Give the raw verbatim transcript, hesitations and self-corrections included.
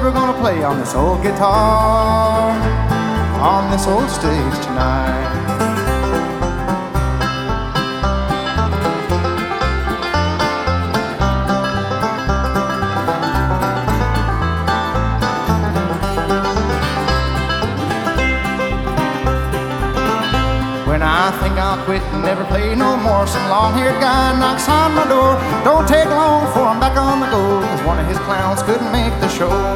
we're gonna play on this old guitar, on this old stage tonight. When I think I'll quit and never play no more, some long-haired guy knocks on my door. Don't take long for I'm back on the go, 'cause one of his clowns couldn't make the show.